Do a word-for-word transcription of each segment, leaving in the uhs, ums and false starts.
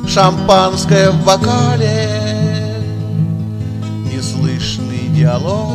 шампанское в бокале, неслышный диалог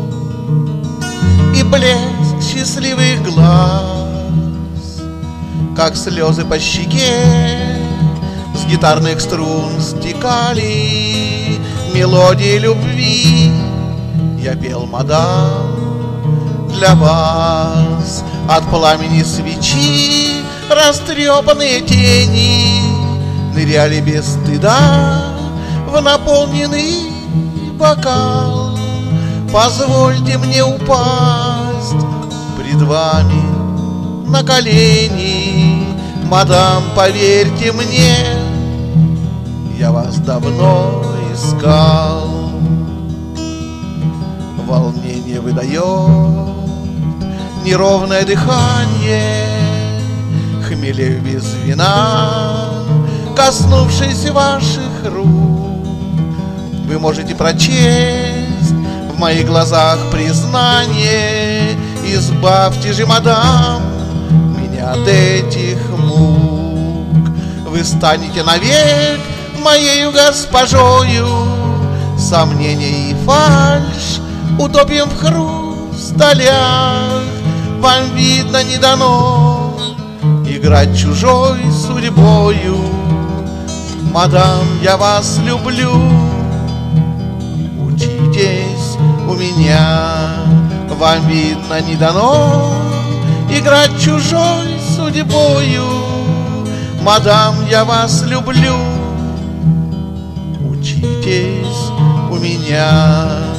и блеск счастливых глаз, как слезы по щеке с гитарных струн стекали мелодии любви. Я пел, мадам, для вас от пламени свечи растрепанные тени ныряли без стыда в наполненный бокал. Позвольте мне упасть пред вами на колени, мадам, поверьте мне, я вас давно искал. Волнение выдает неровное дыхание, хмелею без вина, коснувшись ваших рук. Вы можете прочесть в моих глазах признание. Избавьте же, мадам, меня от этих мук. Вы станете навек моею госпожою. Сомнения и фальшь утопим в хрусталях. Вам, видно, не дано играть чужой судьбою. Мадам, я вас люблю, учитесь у меня. Вам, видно, не дано играть чужой судьбою. Мадам, я вас люблю, учитесь у меня.